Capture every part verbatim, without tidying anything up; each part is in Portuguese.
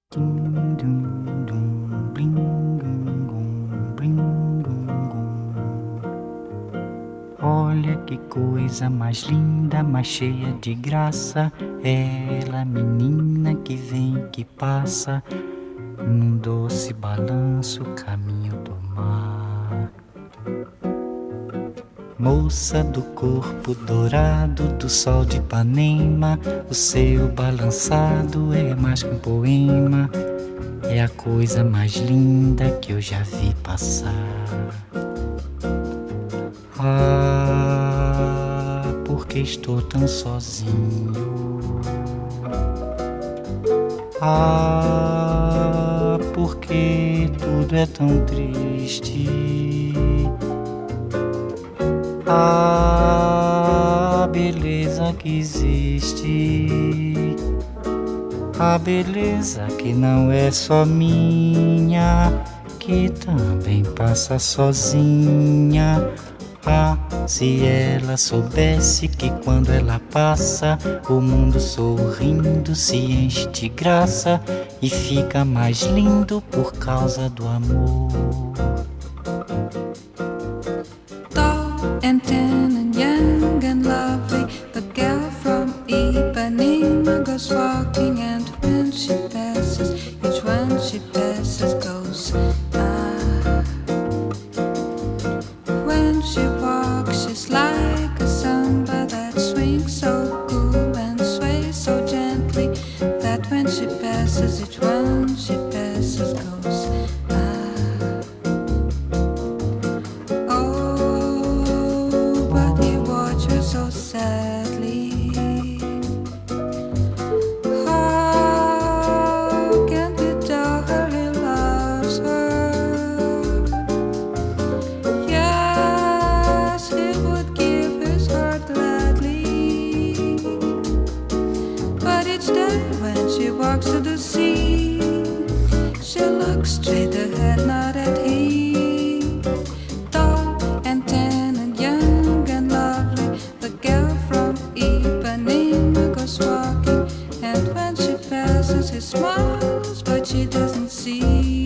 Dum, dum, dum, bling, gum, gum, bling, gum, gum. Olha que coisa mais linda, mais cheia de graça. Ela, menina que vem, que passa, num doce balanço, caminho do mar. Moça do corpo dourado do sol de Ipanema, o seu balançado é mais que um poema. É a coisa mais linda que eu já vi passar. Ah, porque estou tão sozinho. Ah, porque tudo é tão triste. A beleza que existe, a beleza que não é só minha, que também passa sozinha. Ah, se ela soubesse que quando ela passa, o mundo sorrindo se enche de graça e fica mais lindo por causa do amor. And thin and young and lovely, the girl from Ipanema goes walking, and when she passes, each one she passes goes ah. When she walks, she's like a samba that swings so cool and sways so gently, that when she passes, each one she passes goes ah. So sadly, how can he tell her he loves her? Yes, he would give his heart gladly, but each day when she walks to the sea, she looks straight ahead, not at him. Tall and tan and young and lovely, the girl from Ipanema goes walking, and when she passes, he smiles, but she doesn't see.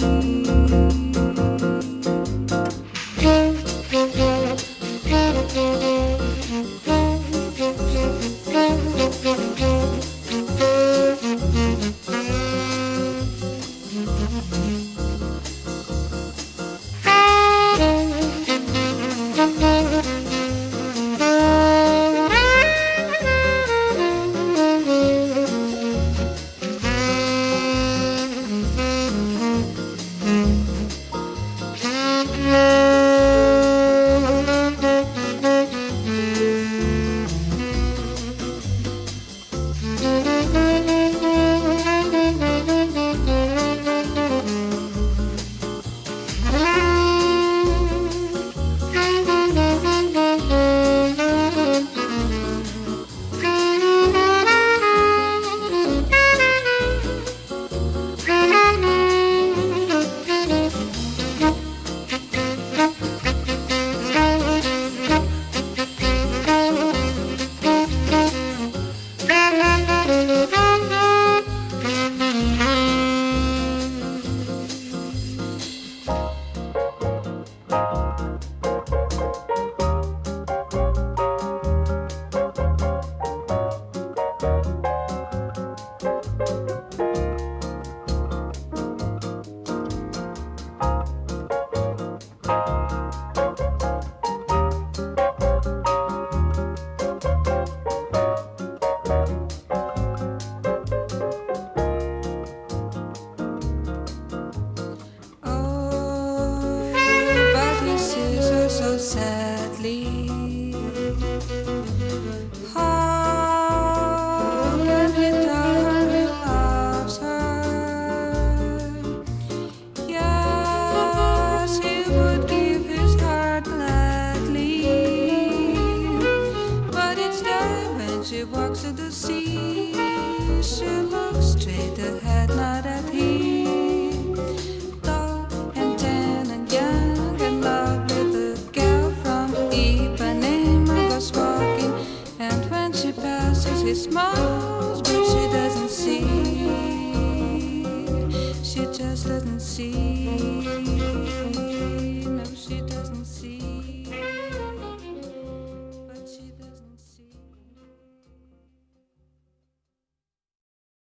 she just doesn't see.